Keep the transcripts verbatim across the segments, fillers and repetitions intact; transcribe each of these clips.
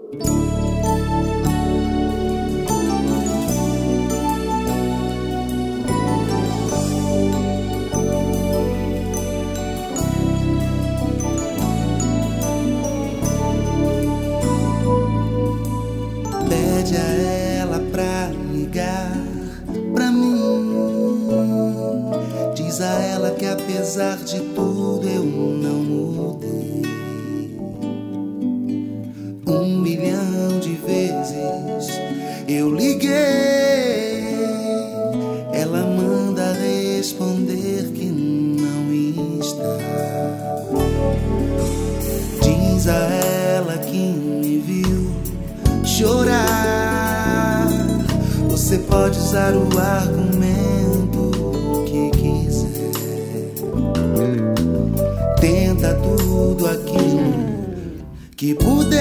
Pede a ela pra ligar pra mim. Diz a ela que apesar de tudo eu não mudei. Um milhão de vezes eu liguei. Ela manda responder que não está. Diz a ela que me viu chorar. Você pode usar o argumento que quiser. Tenta tudo aquilo que puder.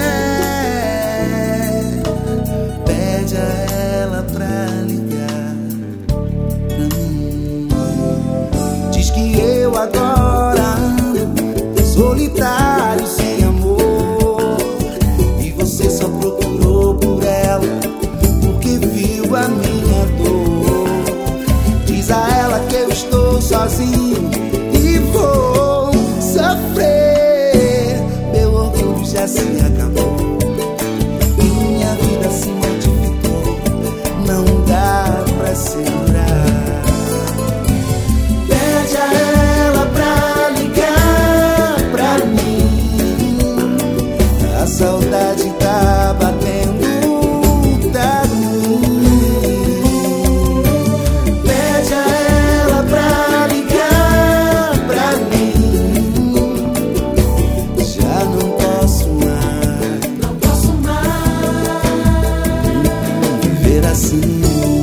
Pede a ela pra ligar pra mim. Diz que eu agora ando solitário, sem amor, e você só procurou por ela porque viu a minha dor. Diz a ela que eu estou sozinho e vou sofrer. Meu orgulho já se acabou, minha vida se modificou, não dá pra segurar. Pede a ela pra ligar pra mim. A saudade tá batendo, tá ruim. Pede a ela pra ligar pra mim. Já não posso mais, não posso mais viver assim.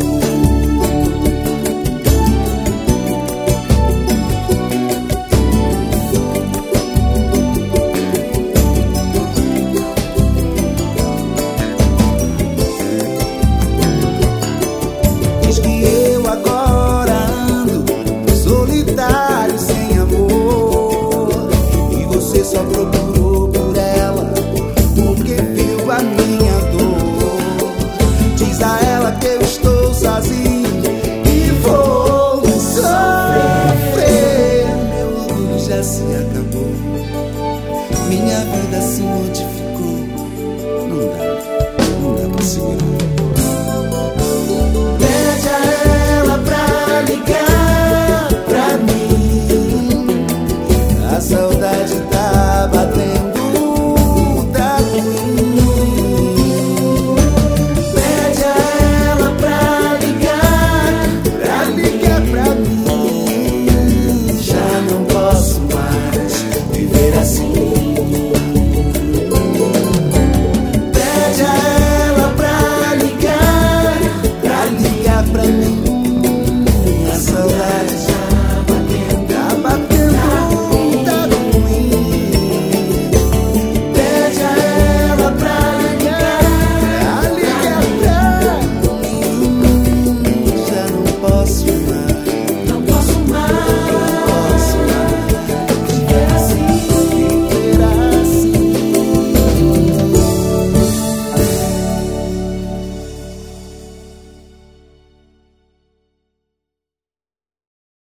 Diz que eu agora ando solitário, sem amor, e você só procurou por ela porque viu a minha dor. Diz a ela que eu estou sozinho e vou sofrer. Meu orgulho já se acabou, minha vida se modificou, não dá, não dá pra segurar.